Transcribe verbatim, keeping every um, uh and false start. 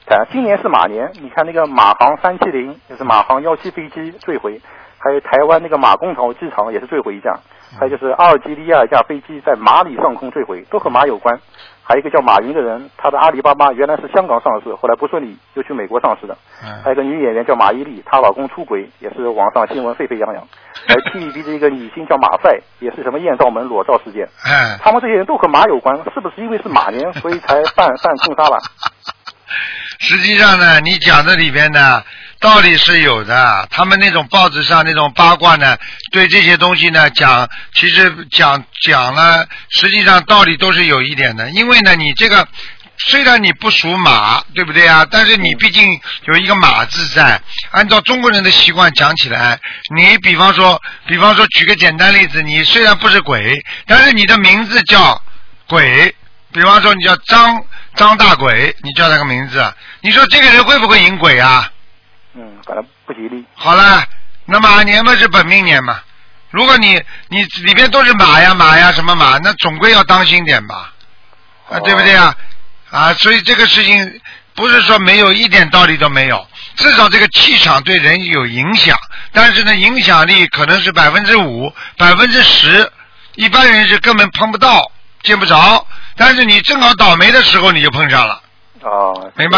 看今年是马年，你看那个马航三七零，就是马航幺七飞机坠毁，还有台湾那个马公头机场也是坠毁一架，还有就是阿尔及利亚一架飞机在马里上空坠毁，都和马有关。还有一个叫马云的人，他的阿里巴巴原来是香港上市，后来不顺利又去美国上市的。还有一个女演员叫马伊琍，她老公出轨，也是网上新闻沸沸扬扬。还有 T V B 的一个女星叫马赛，也是什么艳照门裸照事件。他们这些人都和马有关，是不是因为是马年，所以才犯犯冲杀了？ 实际上呢，你讲的里边呢，道理是有的。他们那种报纸上那种八卦呢，对这些东西呢讲，其实讲讲了，实际上道理都是有一点的。因为呢，你这个虽然你不属马，对不对啊？但是你毕竟有一个马字在。按照中国人的习惯讲起来，你比方说，比方说举个简单例子，你虽然不是鬼，但是你的名字叫鬼。比方说你叫张张大鬼，你叫他个名字，你说这个人会不会引鬼啊？ 嗯，可能不吉利。 好了，那马年嘛是本命年嘛，如果你你里边都是马呀马呀什么马，那总归要当心点吧，啊、哦、对不对啊？啊，所以这个事情不是说没有一点道理都没有，至少这个气场对人有影响，但是呢影响力可能是百分之五、百分之十，一般人是根本碰不到、见不着。但是你正好倒霉的时候，你就碰上了。 哦， 明白。